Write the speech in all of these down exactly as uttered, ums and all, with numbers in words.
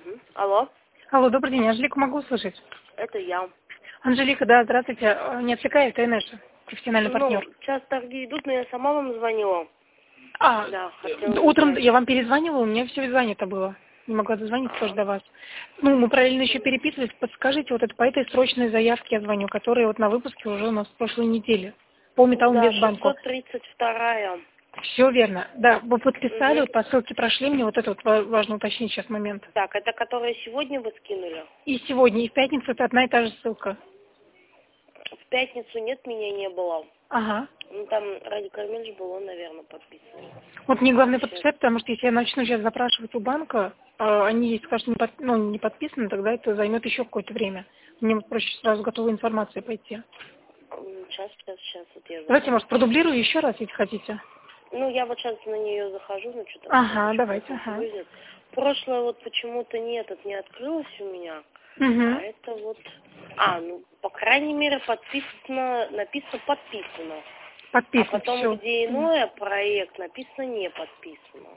Угу. Алло. Алло, добрый день. Анжелику могу услышать? Это я. Анжелика, да, здравствуйте. Не отвлекает, ТНШ, профессиональный Ну, партнер. сейчас торги идут, но я сама вам звонила. А, Да, хотела утром узнать. я вам перезванивала, у меня все занято было. Не могла дозвониться тоже до вас. Ну, мы параллельно еще переписывались. Подскажите, вот это по этой срочной заявке я звоню, которая вот на выпуске уже у нас в прошлой неделе. По Да, Металлинвестбанку. шестьсот тридцать вторая. Все верно. Да, вы подписали, Угу. вот по ссылке прошли, мне вот это вот ва- важно уточнить сейчас момент. Так, это которая сегодня вы скинули? И сегодня, и в пятницу это одна и та же ссылка. В пятницу нет, меня не было. Ага. Ну, там Ради Кармельевич был, он, наверное, подписан. Вот мне главное Сейчас. подписать, потому что если я начну сейчас запрашивать у банка, а они, если скажут, не, под, ну, не подписаны, тогда это займет еще какое-то время. Мне вот проще сразу готовую информацию пойти. Сейчас, сейчас, сейчас. Вот я Давайте, захожу. может, продублирую еще раз, если хотите. Ну, я вот сейчас на нее захожу, ну, что-то... Ага, давайте, ага. Прошлое вот почему-то нет, это не открылось у меня. Угу. А это вот... А, ну, по крайней мере, подписано, написано подписано. Подписано, А потом, все. где иное проект, написано не подписано.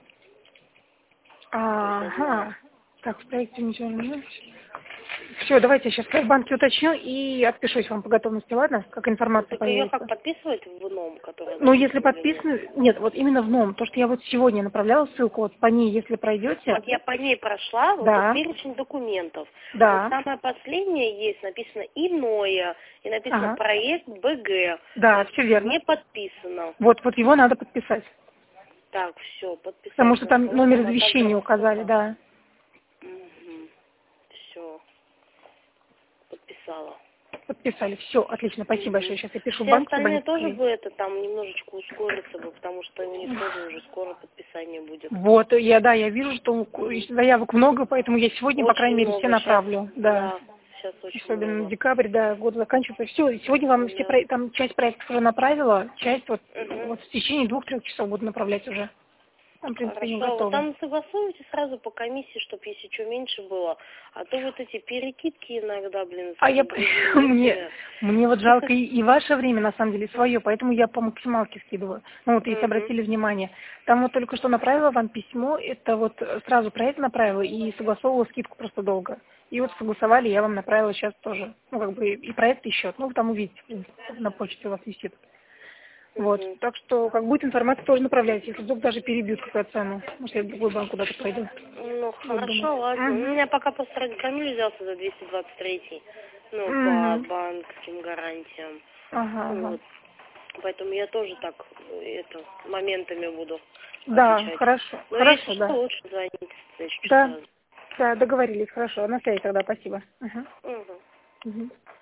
Ага. Так, в проекте ничего не меняется. Все, давайте я сейчас в банке уточню и отпишусь вам по готовности, ладно? Как информация Так ее появится. как подписывать в ном, который... Ну, если подписано? подписаны... Нет, вот именно в ном. То, что я вот сегодня направляла ссылку, вот по ней, если пройдете... Вот я по ней прошла, вот Да. тут перечень документов. Да. Вот самое последнее есть, написано иное, и написано Ага. проект БГ. Да, все верно. Не подписано. Вот, вот его надо подписать. Так, все, подписать. Потому что там Нажала, номер а там извещения прямо указали, ссылка. да. Угу. Все, подписала. Подписали. Все, отлично. Спасибо Мгм. большое. Сейчас я пишу в Все банк, чтобы остальные они тоже подписали. бы это там немножечко ускориться бы, потому что у них тоже уже скоро подписание будет. Вот, я, да, я вижу, что заявок много, поэтому я сегодня, по крайней Очень мере, все много сейчас, направлю. Да. да, сейчас очень Особенно много. декабрь, да, год заканчивается. Все, сегодня вам все Да. про... там часть проектов уже направила, часть вот, Мгм. вот в течение двух-трех часов буду направлять уже. Там, в принципе, не Хорошо, вот готовы. там согласуйте сразу по комиссии, чтобы если что меньше было, а то вот эти перекидки иногда, блин, А я, безумные. мне, мне вот жалко и, и ваше время, на самом деле, свое, поэтому я по максималке скидываю. Ну вот, если Мгм. обратили внимание. Там вот только что направила вам письмо, это вот сразу проект направила и согласовывала скидку просто долго. И вот согласовали, я вам направила сейчас тоже. Ну, как бы и проект, и счет. Ну, там увидите, в принципе, на почте у вас висит. Вот. Мгм. Так что, как будет информация, тоже направляйте. Если вдруг даже перебьют какую-то цену. Может, я в другой банк куда-то пойду. Ну, Буду думать. хорошо, ладно. У Угу. меня пока просто Ради Камиль взялся за двести двадцать три, ну, по Угу. банковским гарантиям. Ага, ага. Вот. Поэтому я тоже так, э, это, моментами буду Да, отвечать. хорошо. Но Хорошо, если что, да. лучше звоните следующий Да, сразу. да, договорились, хорошо. На связи тогда, спасибо. Угу. Угу. Угу.